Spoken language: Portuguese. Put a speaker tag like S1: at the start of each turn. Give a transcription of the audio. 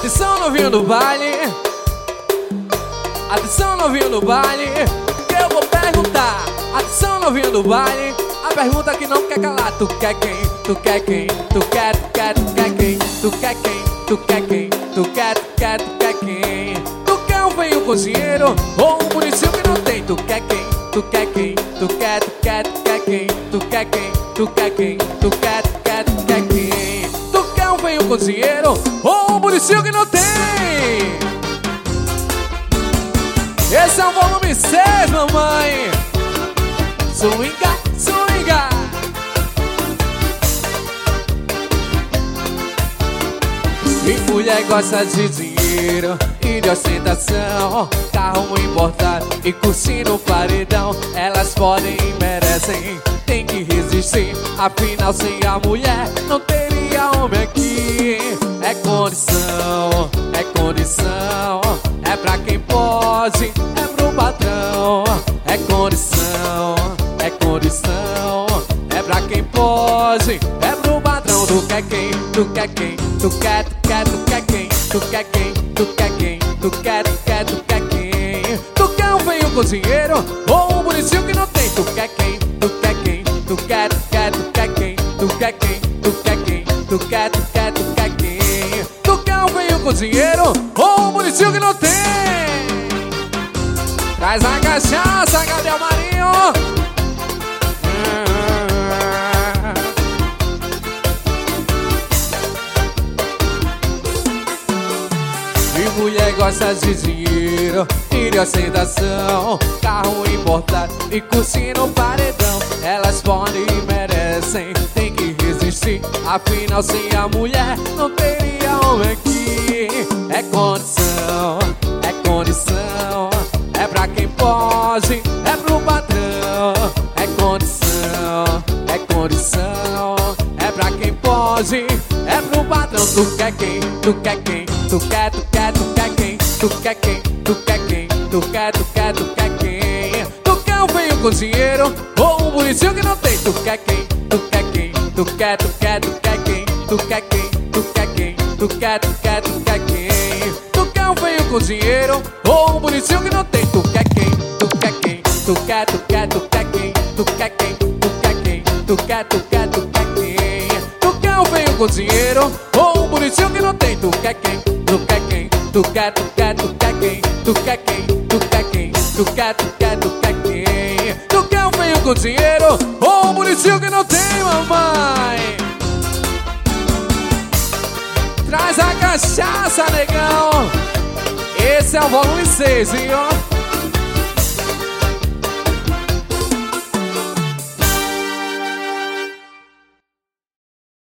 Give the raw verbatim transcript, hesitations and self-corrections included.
S1: Atenção, novinho do baile. Atenção, novinho do baile, que eu vou perguntar. Atenção, novinho do baile, a pergunta que não quer calar. Tu quer quem? Tu quer quem? Tu quer, tu quer, tu quer quem? Tu quer quem? Tu quer quem? Tu quer, tu quer, tu quer quem? Tu quer um feio cozinheiro ou um bonitinho que não tem? Tu quer quem? Tu quer quem? Tu quer, tu quer, tu quer quem? Tu quer quem? Tu quer quem? Tu quer, tu quer, tu quer quem? Tu quer um feio cozinheiro ou um bonitinho que não tem? Esse é o volume seis, mamãe. Swinga, swinga. E mulher gosta de dinheiro e de ostentação, carro importado e curtir no paredão. Elas podem e merecem, tem que resistir. Afinal, sem a mulher não teria homem aqui. É condição, é condição, é pra quem pode, é pro patrão. É condição, é condição, é pra quem pode, é pro patrão. Tu quer quem? Tu quer quem? Tu quer, tu quer, tu quer quem? Tu quer quem? Tu quer quem? Tu quer, tu quer, tu quer quem? Tu quer um feio cozinheiro ou um bonitinho que não tem? Tu quer quem? Tu quer quem? Tu quer, tu quer, tu quer quem? Tu quer quem? Tu quer quem? Tu quer, tu quer, tu quer quem? Tu quer um feio cozinheiro ou um bonitinho que não tem? Traz a cachaça, Gabriel Marinho. E mulher gosta de dinheiro e de ostentação, carro importado e curtir no paredão. Elas podem e merecem, tem que resistir. Afinal, sem a mulher não teria homem aqui. É condição, é condição, é pra quem pode, é pro patrão. É condição, é condição, é pra quem pode, é pro patrão. Tu quer quem? Tu quer quem? Tu quer, tu quer, tu quer quem? Tu quer quem? Tu quer quem? Tu quer, tu quer, tu quer quem? Tu quer um feio cozinheiro ou um bonitinho que não tem? Tu quer quem? Tu quer quem? Tu quer, tu quer, tu quer quem? Tu quer quem? Tu quer quem? Tu quer, tu quer, tu quer quem? Tu quer um feio cozinheiro ou um bonitinho que não tem? Tu quer quem? Tu quer quem? Tu quer, tu quer, tu quer quem? Tu quer quem? Tu quer quem? Tu quer, tu quer, tu quer quem? Tu quer um feio cozinheiro ou um bonitinho que não tem? Tu quer quem? Tu quer quem? Tu quer, tu quer, tu quer quem? Tu quer quem? Tu quer quem? Tu quer, tu quer, tu quer quem? Tu quer um feio cozinheiro ou um bonitinho que não tem, mamãe? Traz a cachaça, negão. Esse é o volume seis, hein, ó.